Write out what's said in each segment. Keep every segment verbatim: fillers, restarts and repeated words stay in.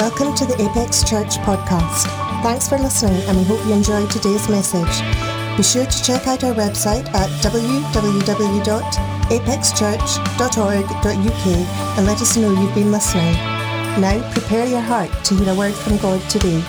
Welcome to the Apex Church podcast. Thanks for listening, and we hope you enjoyed today's message. Be sure to check out our website at w w w dot apex church dot org dot u k and let us know you've been listening. Now prepare your heart to hear a word from God today.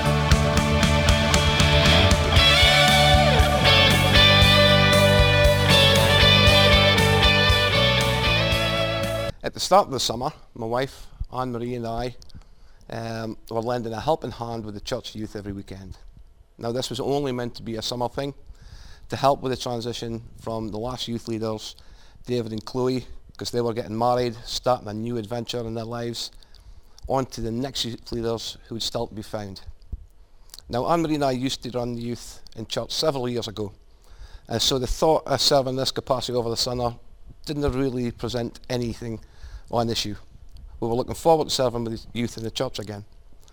At the start of the summer, my wife, Anne-Marie, and I um, were lending a helping hand with the church youth every weekend. Now, this was only meant to be a summer thing to help with the transition from the last youth leaders, David and Chloe, because they were getting married, starting a new adventure in their lives, on to the next youth leaders who would still to be found. Now, Anne-Marie and I used to run the youth in church several years ago, and so the thought of serving this capacity over the summer didn't really present anything on issue. We were looking forward to serving with the youth in the church again.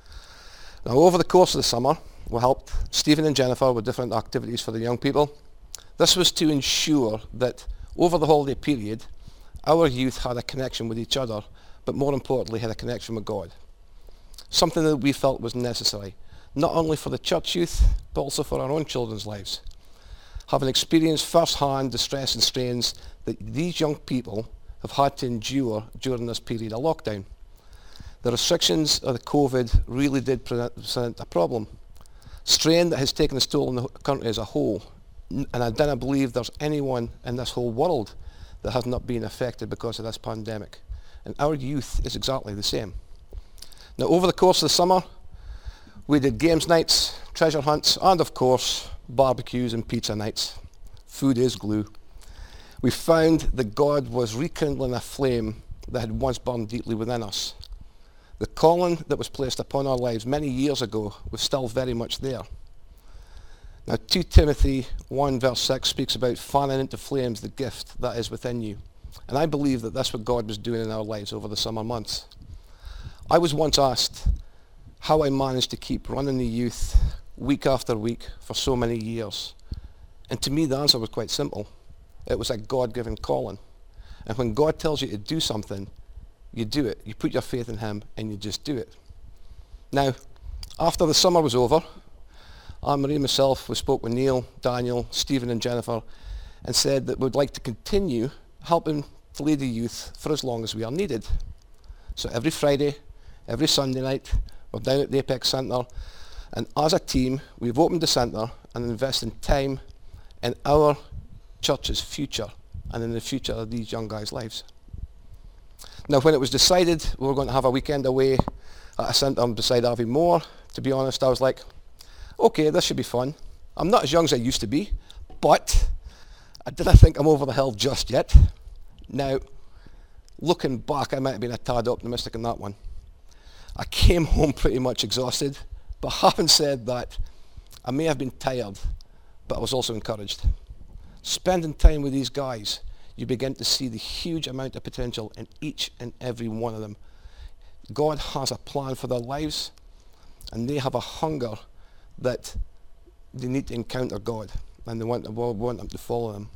Now, over the course of the summer, we helped Stephen and Jennifer with different activities for the young people. This was to ensure that over the holiday period, our youth had a connection with each other, but more importantly, had a connection with God. Something that we felt was necessary, not only for the church youth, but also for our own children's lives. Having experienced firsthand the stress and strains that these young people have had to endure during this period of lockdown. The restrictions of the COVID really did present a problem. Strain that has taken its toll on the country as a whole, and I don't believe there's anyone in this whole world that has not been affected because of this pandemic. And our youth is exactly the same. Now, over the course of the summer, we did games nights, treasure hunts, and of course, barbecues and pizza nights. Food is glue. We found that God was rekindling a flame that had once burned deeply within us. The calling that was placed upon our lives many years ago was still very much there. Now, Second Timothy one verse six speaks about fanning into flames the gift that is within you. And I believe that that's what God was doing in our lives over the summer months. I was once asked how I managed to keep running the youth week after week for so many years. And to me, the answer was quite simple. It was a God-given calling. And when God tells you to do something, you do it. You put your faith in him and you just do it. Now, after the summer was over, Anne-Marie and myself, we spoke with Neil, Daniel, Stephen and Jennifer and said that we'd like to continue helping to lead the youth for as long as we are needed. So every Friday, every Sunday night, we're down at the Apex Centre, and as a team, we've opened the centre and invested time in our church's future and in the future of these young guys' lives. Now, when it was decided we were going to have a weekend away at a centre beside Aviemore, to be honest, I was like, okay, this should be fun. I'm not as young as I used to be, but I didn't think I'm over the hill just yet. Now, looking back, I might have been a tad optimistic in that one. I came home pretty much exhausted, but having said that, I may have been tired, but I was also encouraged. Spending time with these guys, you begin to see the huge amount of potential in each and every one of them. God has a plan for their lives, and they have a hunger that they need to encounter God, and they want the world want them to follow them.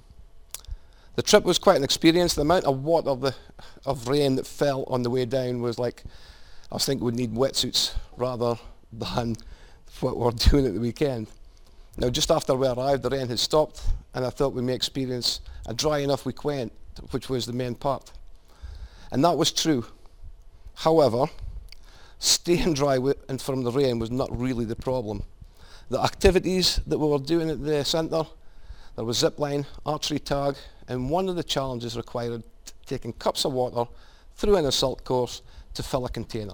The trip was quite an experience. The amount of water, the, of rain that fell on the way down was like, I was thinking we'd need wetsuits rather than what we're doing at the weekend. Now, just after we arrived, the rain had stopped, and I thought we may experience a dry enough weekend, which was the main part. And that was true. However, staying dry and from the rain was not really the problem. The activities that we were doing at the centre, there was zipline, archery tag, and one of the challenges required taking cups of water through an assault course to fill a container.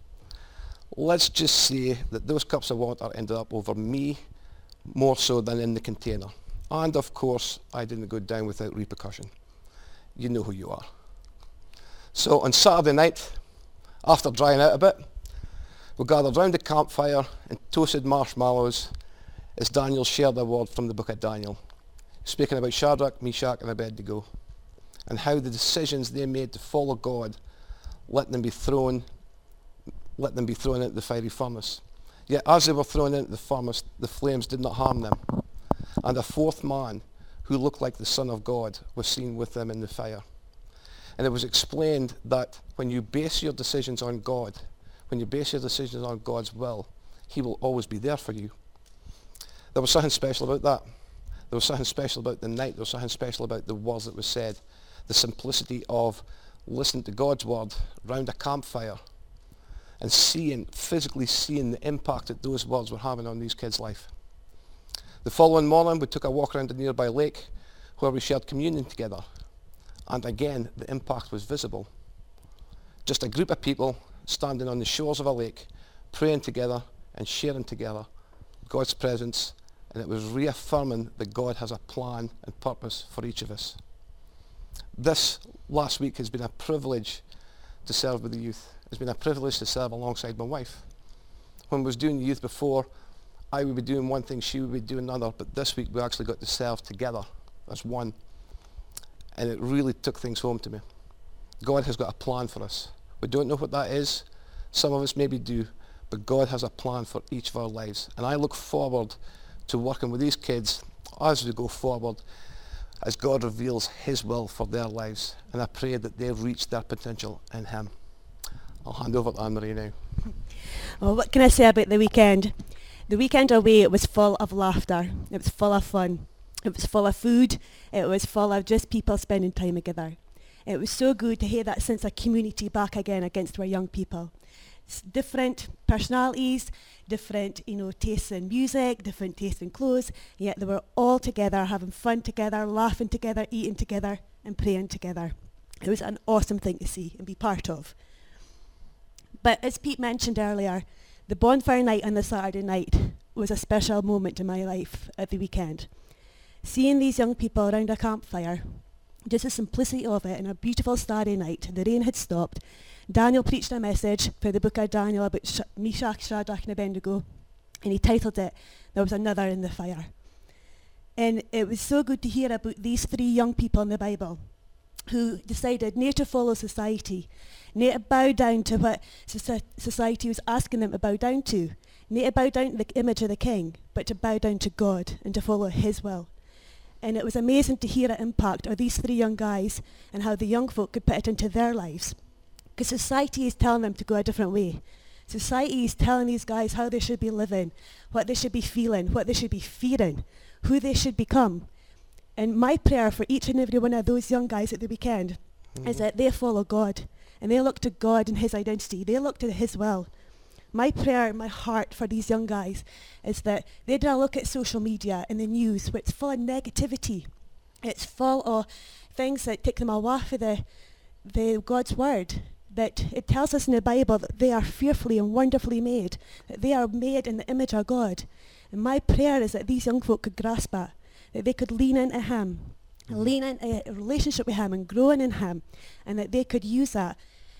Let's just say that those cups of water ended up over me more so than in the container. And of course, I didn't go down without repercussion. You know who you are. So on Saturday night, after drying out a bit, we gathered round the campfire and toasted marshmallows as Daniel shared a word from the book of Daniel, speaking about Shadrach, Meshach and Abednego, and how the decisions they made to follow God let them be thrown, let them be thrown into the fiery furnace. Yet as they were thrown into the furnace, the flames did not harm them. And a fourth man, who looked like the Son of God, was seen with them in the fire. And it was explained that when you base your decisions on God, when you base your decisions on God's will, he will always be there for you. There was something special about that. There was something special about the night. There was something special about the words that was said. The simplicity of listening to God's word round a campfire and seeing, physically seeing the impact that those words were having on these kids' life. The following morning, we took a walk around a nearby lake where we shared communion together. And again, the impact was visible. Just a group of people standing on the shores of a lake, praying together and sharing together God's presence, and it was reaffirming that God has a plan and purpose for each of us. This last week has been a privilege to serve with the youth. It's been a privilege to serve alongside my wife. When we was doing the youth before, I would be doing one thing, she would be doing another, but this week we actually got to serve together as one. And it really took things home to me. God has got a plan for us. We don't know what that is. Some of us maybe do, but God has a plan for each of our lives. And I look forward to working with these kids as we go forward, as God reveals his will for their lives. And I pray that they reach their potential in him. I'll hand over to Anne-Marie now. Well, what can I say about the weekend? The weekend away, it was full of laughter. It was full of fun. It was full of food. It was full of just people spending time together. It was so good to hear that sense of community back again against our young people. It's different personalities, different, you know, tastes in music, different tastes in clothes, yet they were all together, having fun together, laughing together, eating together, and praying together. It was an awesome thing to see and be part of. But as Pete mentioned earlier, the bonfire night on the Saturday night was a special moment in my life at the weekend. Seeing these young people around a campfire, just the simplicity of it, and a beautiful starry night, the rain had stopped. Daniel preached a message for the book of Daniel about Sh- Meshach, Shadrach and Abednego, and he titled it, There Was Another in the Fire. And it was so good to hear about these three young people in the Bible who decided not to follow society, not to bow down to what soci- society was asking them to bow down to, not to bow down to the image of the king, but to bow down to God and to follow his will. And it was amazing to hear the impact of these three young guys and how the young folk could put it into their lives. Because society is telling them to go a different way. Society is telling these guys how they should be living, what they should be feeling, what they should be fearing, who they should become. And my prayer for each and every one of those young guys at the weekend mm-hmm. is that they follow God and they look to God and his identity. They look to his will. My prayer in my heart for these young guys is that they don't look at social media and the news where it's full of negativity. It's full of things that take them away from the, the God's word. That it tells us in the Bible that they are fearfully and wonderfully made, that they are made in the image of God. And my prayer is that these young folk could grasp that, that they could lean into him, mm-hmm. lean into a relationship with him and growing in him, and that they could use that.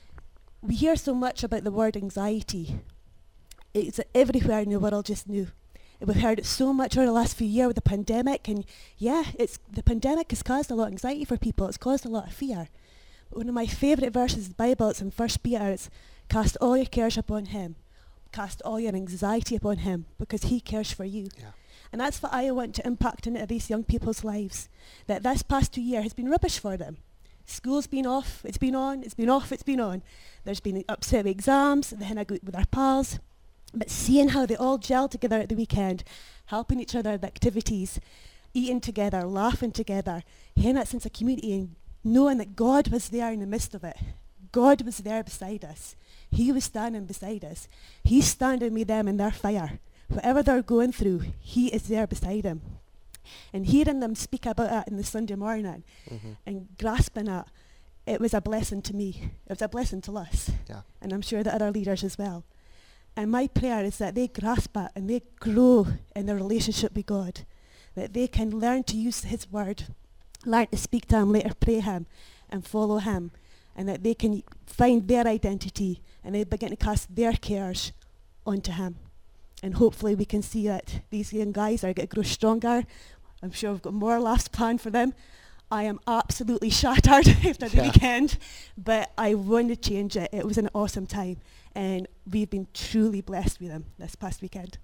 We hear so much about the word anxiety. It's everywhere in the world just now. And we've heard it so much over the last few years with the pandemic, and yeah, it's the pandemic has caused a lot of anxiety for people. It's caused a lot of fear. One of my favourite verses in the Bible, it's in First Peter, it's cast all your cares upon him. Cast all your anxiety upon him because he cares for you. Yeah. And that's what I want to impact into these young people's lives. That this past two years has been rubbish for them. School's been off, it's been on, it's been off, it's been on. There's been upset with exams, they had a go with their pals. But seeing how they all gel together at the weekend, helping each other with activities, eating together, laughing together, hearing that sense of community and knowing that God was there in the midst of it. God was there beside us. He was standing beside us. He's standing with them in their fire. Whatever they're going through, he is there beside them. And hearing them speak about it in the Sunday morning mm-hmm. and grasping it, it was a blessing to me. It was a blessing to us. Yeah. And I'm sure that other leaders as well. And my prayer is that they grasp it and they grow in their relationship with God. That they can learn to use his word, learn to speak to him, later pray him and follow him, and that they can find their identity and they begin to cast their cares onto him. And hopefully we can see that these young guys are going to grow stronger. I'm sure we've got more laughs planned for them. I am absolutely shattered after the yeah. weekend, but I want to change it. It was an awesome time, and we've been truly blessed with them this past weekend.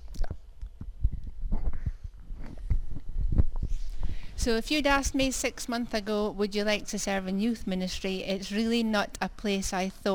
So if you'd asked me six months ago, would you like to serve in youth ministry, it's really not a place I thought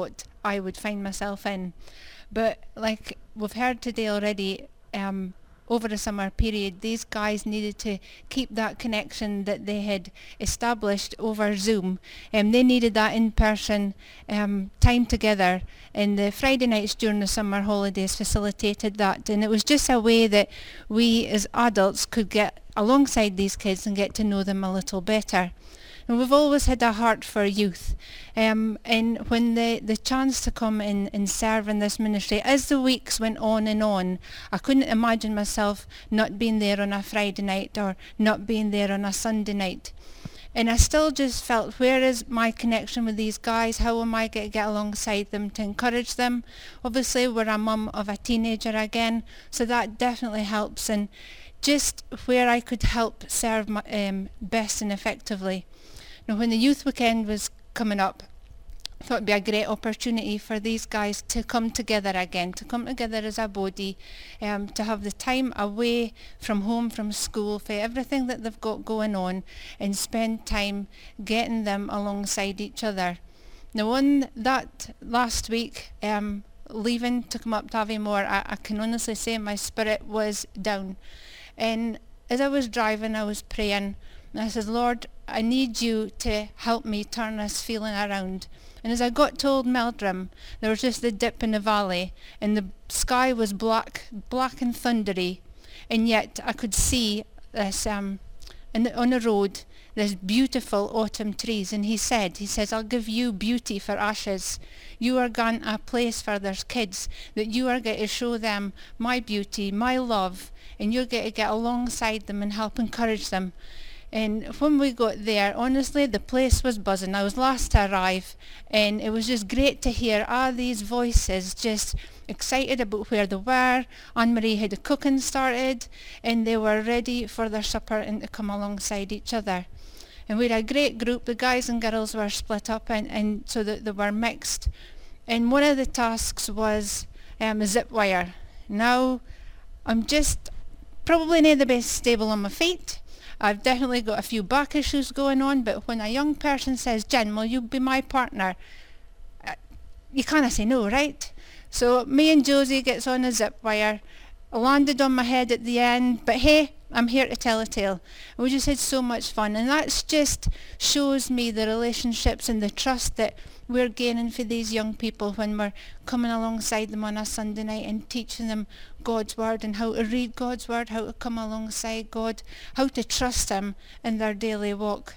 I would find myself in. But like we've heard today already, um, over the summer period, these guys needed to keep that connection that they had established over Zoom. Um, they needed that in-person um, time together, and the Friday nights during the summer holidays facilitated that. And it was just a way that we as adults could get alongside these kids and get to know them a little better. And we've always had a heart for youth. Um, and when the, the chance to come in and serve in this ministry, as the weeks went on and on, I couldn't imagine myself not being there on a Friday night or not being there on a Sunday night. And I still just felt, where is my connection with these guys? How am I going to get alongside them to encourage them? Obviously, we're a mum of a teenager again, so that definitely helps. And just where I could help serve my, um, best and effectively. Now, when the youth weekend was coming up, I thought it would be a great opportunity for these guys to come together again, to come together as a body, um, to have the time away from home, from school, for everything that they've got going on, and spend time getting them alongside each other. Now, on that last week, um, leaving to come up to Aviemore, I, I can honestly say my spirit was down. And as I was driving, I was praying, and I said, Lord, I need you to help me turn this feeling around. And as I got to Old Meldrum, there was just a dip in the valley, and the sky was black, black and thundery, and yet I could see this um, in the, on the road, this beautiful autumn trees. And he said, he says, I'll give you beauty for ashes. You are going a place for their kids, that you are going to show them my beauty, my love, and you're going to get alongside them and help encourage them. And when we got there, honestly, the place was buzzing. I was last to arrive, and it was just great to hear all these voices just excited about where they were. Anne-Marie had the cooking started, and they were ready for their supper and to come alongside each other. And we had a great group. The guys and girls were split up, and, and so that they were mixed. And one of the tasks was um, a zip wire. Now, I'm just probably not the best stable on my feet. I've definitely got a few back issues going on, but when a young person says, Jen, will you be my partner? Uh, you kind of say no, right? So me and Josie gets on a zip wire. I landed on my head at the end, but hey, I'm here to tell a tale. We just had so much fun, and that just shows me the relationships and the trust that we're gaining for these young people when we're coming alongside them on a Sunday night and teaching them God's word and how to read God's word, how to come alongside God, how to trust him in their daily walk.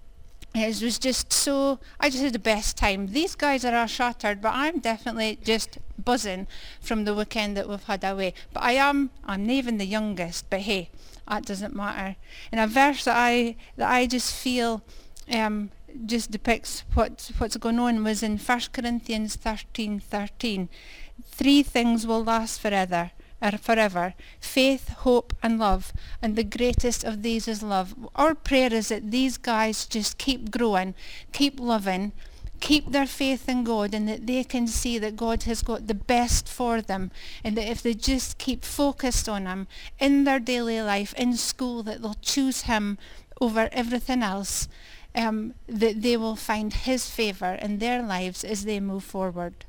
It was just so, I just had the best time. These guys are all shattered, but I'm definitely just buzzing from the weekend that we've had away. But I am, I'm not even the youngest, but hey, that doesn't matter. And a verse that I that I just feel um, just depicts what what's going on was in First Corinthians thirteen thirteen. Three things will last forever. forever, faith, hope and love, and the greatest of these is love. Our prayer is that these guys just keep growing, keep loving, keep their faith in God, and that they can see that God has got the best for them, and that if they just keep focused on him in their daily life, in school, that they'll choose him over everything else, um, that they will find his favour in their lives as they move forward.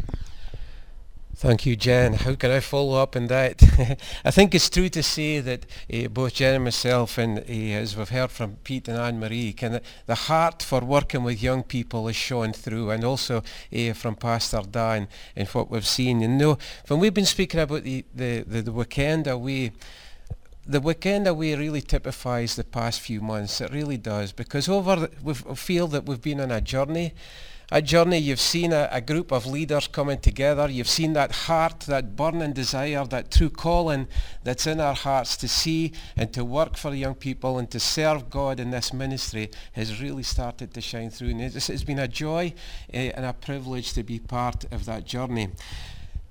Thank you, Jen. How can I follow up on that? I think it's true to say that uh, both Jen and myself, and uh, as we've heard from Pete and Anne-Marie, kind of the heart for working with young people is shown through, and also uh, from Pastor Dan and what we've seen. And you know, when we've been speaking about the, the, the, the weekend away, the weekend away really typifies the past few months. It really does, because over the, we feel that we've been on a journey. A journey, you've seen a, a group of leaders coming together. You've seen that heart, that burning desire, that true calling that's in our hearts to see and to work for young people and to serve God in this ministry has really started to shine through. And it's, it's been a joy uh, and a privilege to be part of that journey.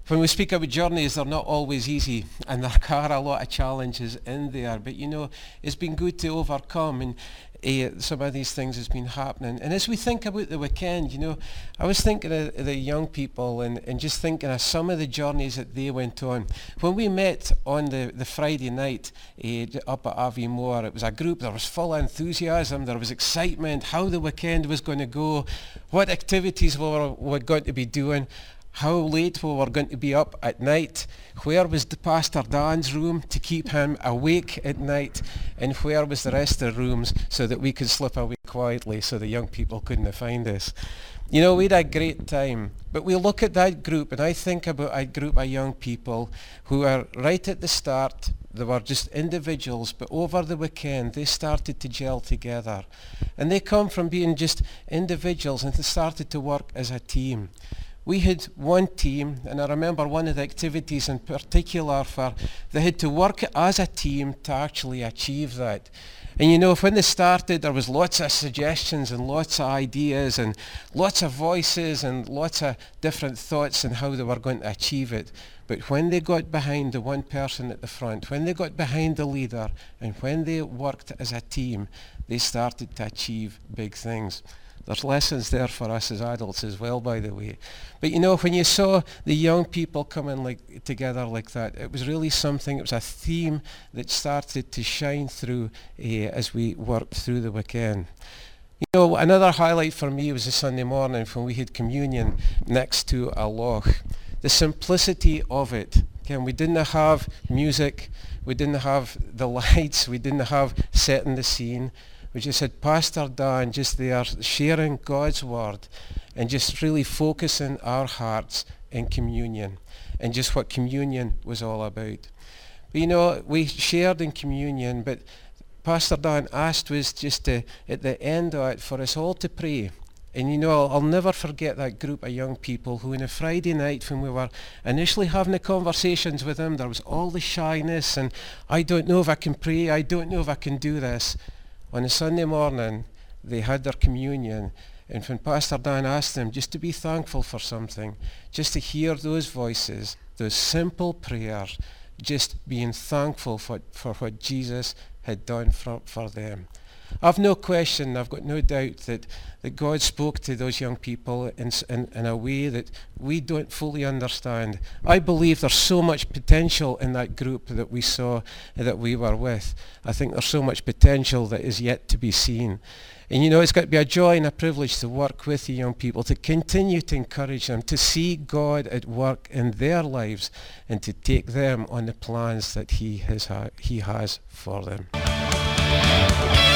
when we speak about journeys, they're not always easy, and there are a lot of challenges in there. But you know, it's been good to overcome, and uh, some of these things has been happening. And as we think about the weekend, you know, I was thinking of the young people and, and just thinking of some of the journeys that they went on. When we met on the, the Friday night uh, up at Aviemore, it was a group that was full of enthusiasm, there was excitement, how the weekend was going to go, what activities we were, were going to be doing, how late we were going to be up at night, where was the Pastor Dan's room to keep him awake at night, and where was the rest of the rooms so that we could slip away quietly so the young people couldn't find us. You know, we had a great time, but we look at that group and I think about a group of young people who are right at the start. They were just individuals, but over the weekend they started to gel together, and they come from being just individuals and they started to work as a team. We had one team, and I remember one of the activities in particular for they had to work as a team to actually achieve that. And you know, when they started, there was lots of suggestions and lots of ideas and lots of voices and lots of different thoughts on how they were going to achieve it. But when they got behind the one person at the front, when they got behind the leader, and when they worked as a team, they started to achieve big things. There's lessons there for us as adults as well, by the way. But you know, when you saw the young people coming like together like that, it was really something, it was a theme that started to shine through uh, as we worked through the weekend. You know, another highlight for me was the Sunday morning when we had communion next to a loch. The simplicity of it. Again, we didn't have music, we didn't have the lights, we didn't have setting the scene. We just had Pastor Dan just there sharing God's word and just really focusing our hearts in communion and just what communion was all about. But you know, we shared in communion, but Pastor Dan asked us just to, at the end of it, for us all to pray. And you know, I'll, I'll never forget that group of young people who on a Friday night when we were initially having the conversations with them, there was all the shyness and I don't know if I can pray, I don't know if I can do this. On a Sunday morning, they had their communion, and when Pastor Dan asked them just to be thankful for something, just to hear those voices, those simple prayers, just being thankful for, for what Jesus had done for, for them. I've no question, I've got no doubt that, that God spoke to those young people in, in, in a way that we don't fully understand. I believe there's so much potential in that group that we saw, that we were with. I think there's so much potential that is yet to be seen. And you know, it's got to be a joy and a privilege to work with the young people, to continue to encourage them, to see God at work in their lives and to take them on the plans that He has, ha- he has for them.